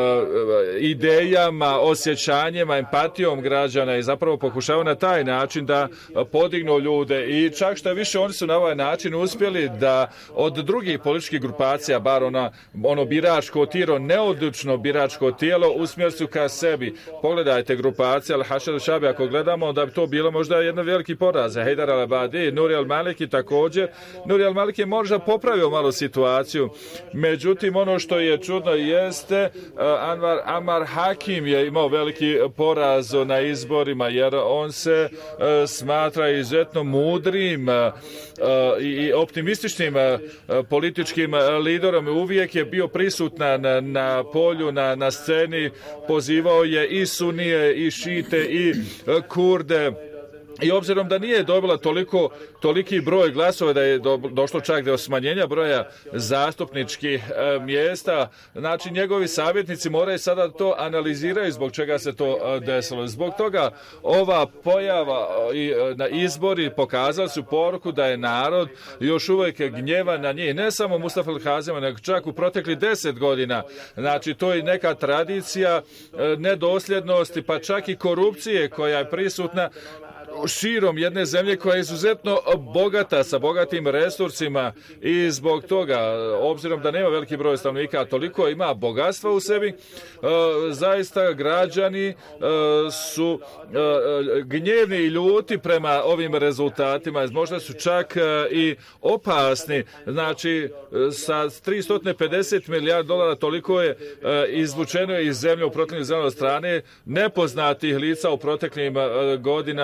idejama, osjećanjima, empatijom građana i zapravo pokušavaju na taj način da podignu ljude. I čak što više, oni su na ovaj način uspjeli da od drugih političkih grupacija, bar ona, ono biračko tijelo, neodlučno biračko tijelo, usmjeri su ka sebi. Pogledajte grupacije Al-Hašad al-Šabi, ako gledamo, da bi to bilo možda jedan veliki poraz. Hejdar al-Abadi, Nuri al-Maliki također. Nuri al-Maliki je možda popravio malo situaciju. Međutim, ono što je čudno jeste uh, Anwar Ammar Hakim je imao veliki poraz na izborima, jer on se uh, smatra izuzetno mudrim uh, uh, i optimističnim uh, političkim liderom. Uvijek je bio prisutan na, na polju, na, na sceni, pozivao je i sunije, i šite, i uh, kurde. I obzirom da nije dobila toliko, toliki broj glasova, da je do, došlo čak do smanjenja broja zastupničkih e, mjesta, znači njegovi savjetnici moraju sada to analiziraju zbog čega se to e, desilo. Zbog toga ova pojava i, e, na izbori pokazali su poruku da je narod još uvijek gnjevan na njih. Ne samo Mustafa al-Kazema, nego čak u protekli deset godina. Znači, to je neka tradicija e, nedosljednosti, pa čak i korupcije koja je prisutna širom jedne zemlje koja je izuzetno bogata, sa bogatim resursima, i zbog toga, obzirom da nema veliki broj stanovnika, a toliko ima bogatstva u sebi, e, zaista građani e, su e, gnjevni i ljuti prema ovim rezultatima, možda su čak e, i opasni. Znači, sa tristo pedeset milijardi dolara toliko je e, izvučeno iz zemlje u proteklim zemljama strane nepoznatih lica u proteklim e, godinama, i zbog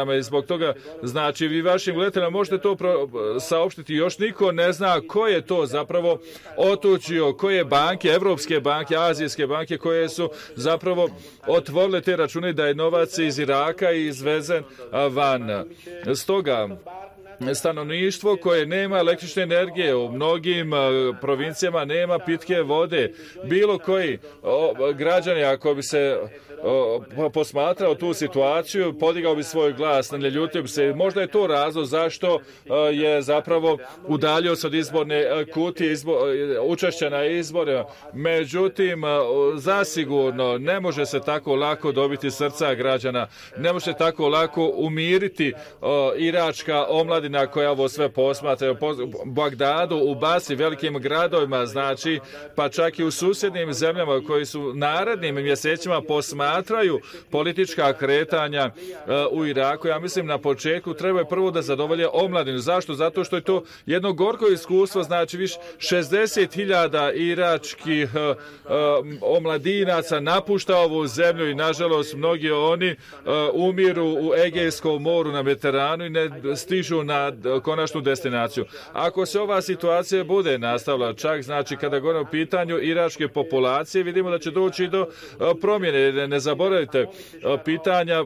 toga, znači vi vašim gledateljima možete to pro, saopštiti, još niko ne zna ko je to zapravo otuđio, koje banke, evropske banke, azijske banke koje su zapravo otvorile te račune da je novac iz Iraka izvezen van. Stoga stanovništvo koje nema električne energije, u mnogim provincijama nema pitke vode, bilo koji o, građani ako bi se o, posmatrao tu situaciju, podigao bi svoj glas, ne ljutio bi se. Možda je to razlog zašto o, je zapravo udaljio se od izborne kutije, izbo, učešća na izbore. Međutim, o, zasigurno ne može se tako lako dobiti srca građana, ne može tako lako umiriti o, iračka omladina koja ovo sve posmatra. U Bagdadu, u Basri, velikim gradovima, znači, pa čak i u susjednim zemljama koji su narednim mjesecima posmatraju politička kretanja uh, u Iraku. Ja mislim na početku treba je prvo da zadovolje omladinu. Zašto? Zato što je to jedno gorko iskustvo, znači više šezdeset hiljada iračkih uh, uh, omladinaca napušta ovu zemlju i nažalost mnogi oni uh, umiru u Egejskom moru na Mediteranu i ne stižu na konačnu destinaciju. Ako se ova situacija bude nastavila, čak znači kada govorimo o pitanju iračke populacije, vidimo da će doći do promjene. Ne zaboravite pitanja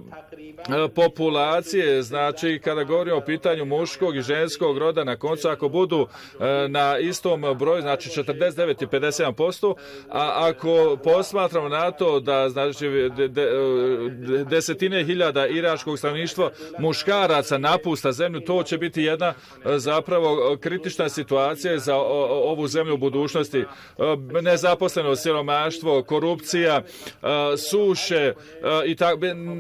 populacije, znači kada govorimo o pitanju muškog i ženskog roda, na koncu ako budu na istom broju, znači četrdeset devet i pedeset sedam posto, a ako posmatramo na to da znači de, de, desetine hiljada iračkog stanovništva muškaraca napusta zemlju, to će biti jedna zapravo kritična situacija za ovu zemlju u budućnosti. Nezaposlenost, siromaštvo, korupcija, suše i tako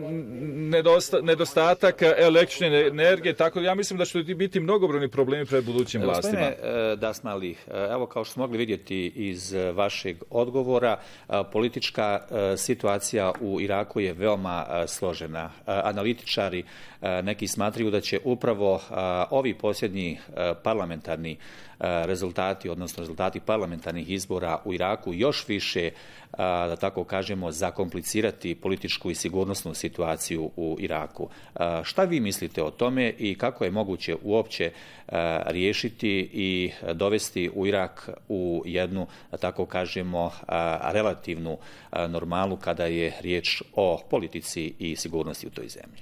nedostatak električne energije, tako da ja mislim da će biti mnogobrojni problemi pred budućim vlastima. Gospodine Dasmali, evo kao što smo mogli vidjeti iz vašeg odgovora, politička situacija u Iraku je veoma složena. Analitičari neki smatraju da će upravo ovi posljednji parlamentarni rezultati, odnosno rezultati parlamentarnih izbora u Iraku još više, da tako kažemo, zakomplicirati političku i sigurnosnu situaciju u Iraku. Šta vi mislite o tome i kako je moguće uopće riješiti i dovesti u Irak u jednu, da tako kažemo, relativnu normalu kada je riječ o politici i sigurnosti u toj zemlji?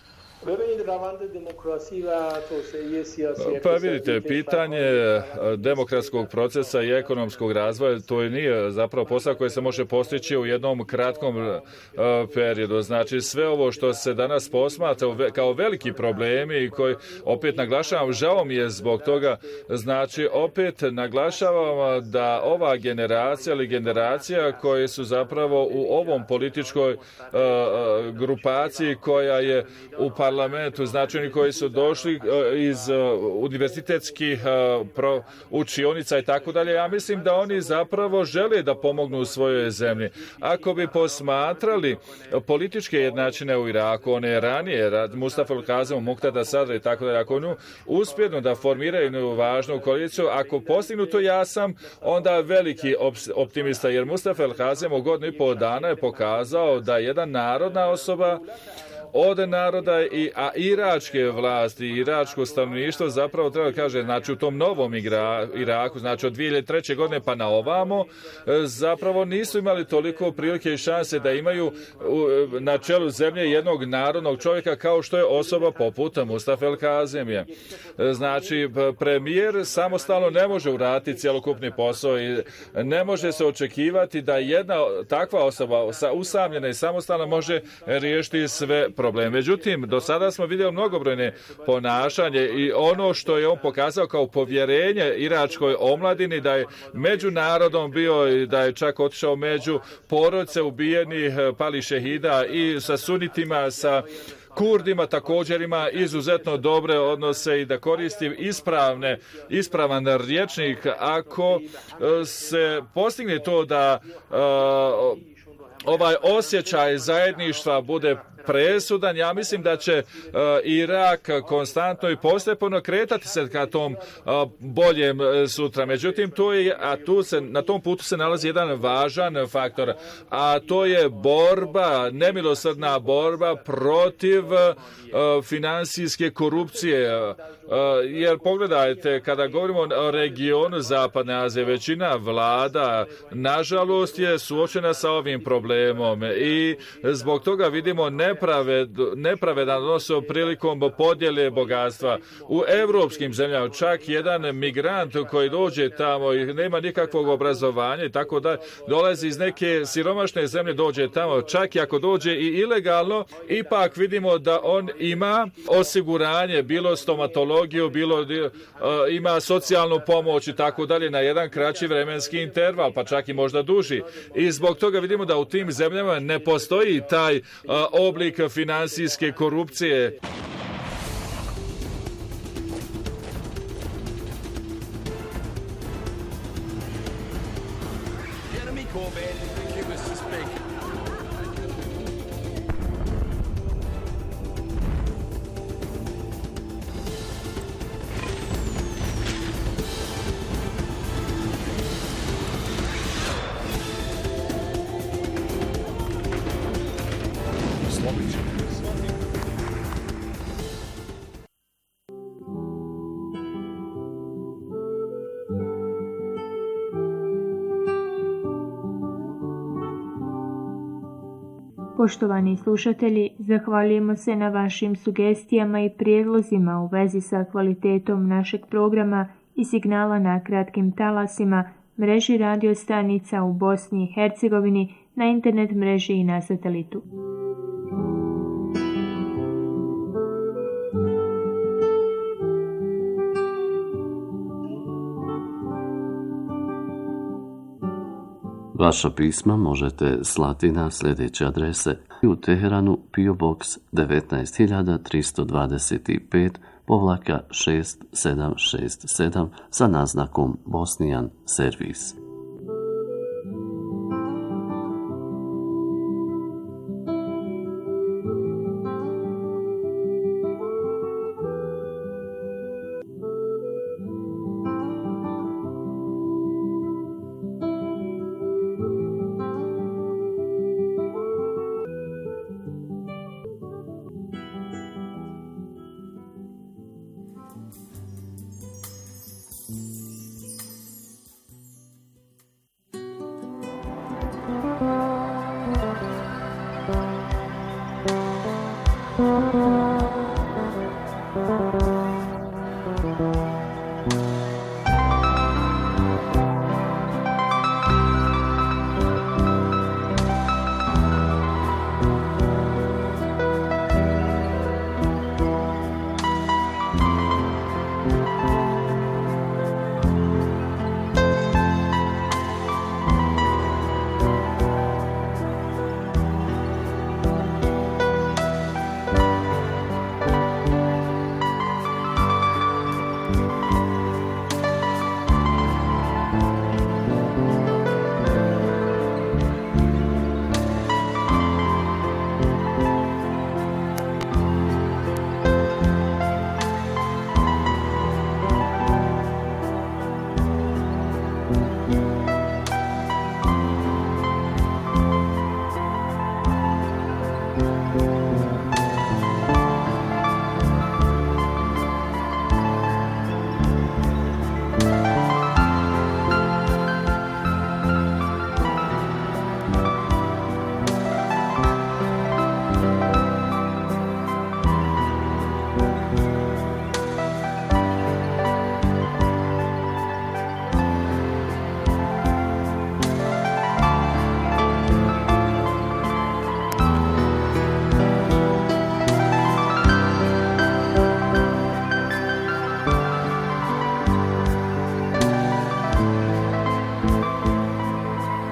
Pa vidite, pitanje demokratskog procesa i ekonomskog razvoja, to nije zapravo posao koji se može postići u jednom kratkom periodu. Znači sve ovo što se danas posmatra kao veliki problemi i koji opet naglašavam, žao mi je zbog toga, znači opet naglašavam da ova generacija ili generacija koje su zapravo u ovom političkoj grupaciji koja je u parlamentu, znači oni koji su došli iz univerzitetskih učionica i tako dalje, ja mislim da oni zapravo žele da pomognu u svojoj zemlji. Ako bi posmatrali političke jednačine u Iraku, one ranije, Mustafa al-Kazem, Muqtada Sadra i tako dalje, ako onu uspjednu da formiraju važnu koaliciju, ako postignu to, ja sam onda veliki optimista, jer Mustafa al-Kazem u godinu i pol dana je pokazao da jedna narodna osoba od naroda, i, a iračke vlasti, iračko stanovništvo zapravo treba kaže, znači u tom novom igra, Iraku, znači od dvije hiljade treće godine pa na ovamo, zapravo nisu imali toliko prilike i šanse da imaju na čelu zemlje jednog narodnog čovjeka kao što je osoba poput Mustafa al-Kazemija. Znači, premijer samostalno ne može uraditi cjelokupni posao i ne može se očekivati da jedna takva osoba usamljena i samostalna može riješiti sve probleme. Međutim, do sada smo vidjeli mnogobrojne ponašanje i ono što je on pokazao kao povjerenje iračkoj omladini, da je među narodom bio i da je čak otišao među porodice ubijenih pali šehida i sa sunitima, sa Kurdima također ima izuzetno dobre odnose i da koristi ispravne, ispravan rječnik. Ako se postigne to da uh, ovaj osjećaj zajedništva bude presudan, ja mislim da će uh, Irak konstantno i postepeno kretati se ka tom uh, boljem uh, sutra. Međutim, to je, a tu se, na tom putu se nalazi jedan važan faktor, a to je borba, nemilosrdna borba protiv uh, finansijske korupcije. Uh, jer pogledajte, kada govorimo o regionu Zapadne Azije, većina vlada, nažalost, je suočena sa ovim problemom i zbog toga vidimo ne Nepraved, nepravedan odnos prilikom podjele bogatstva. U evropskim zemljama čak jedan migrant koji dođe tamo i nema nikakvog obrazovanja i tako da dolazi iz neke siromašne zemlje, dođe tamo, čak i ako dođe i ilegalno, ipak vidimo da on ima osiguranje, bilo stomatologiju, bilo uh, ima socijalnu pomoć i tako dalje na jedan kraći vremenski interval, pa čak i možda duži. I zbog toga vidimo da u tim zemljama ne postoji taj uh, oblik finansijske korupcije. Poštovani slušatelji, zahvaljujemo se na vašim sugestijama i prijedlozima u vezi sa kvalitetom našeg programa i signala na kratkim talasima, mreži radio stanica u Bosni i Hercegovini, na internet mreži i na satelitu. Vaša pisma možete slati na sljedeće adrese: u Teheranu P O Box devetnaest hiljada tristo dvadeset pet povlaka šest sedam šest sedam sa naznakom Bosnian Servis.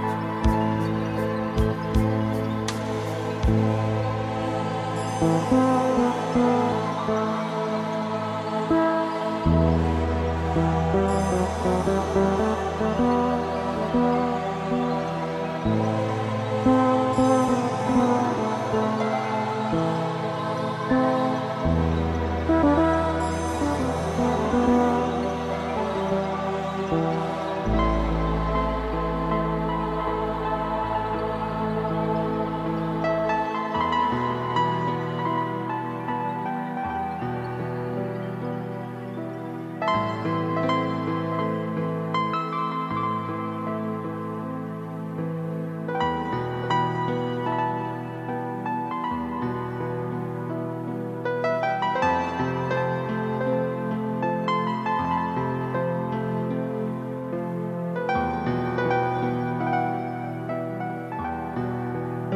Thank you.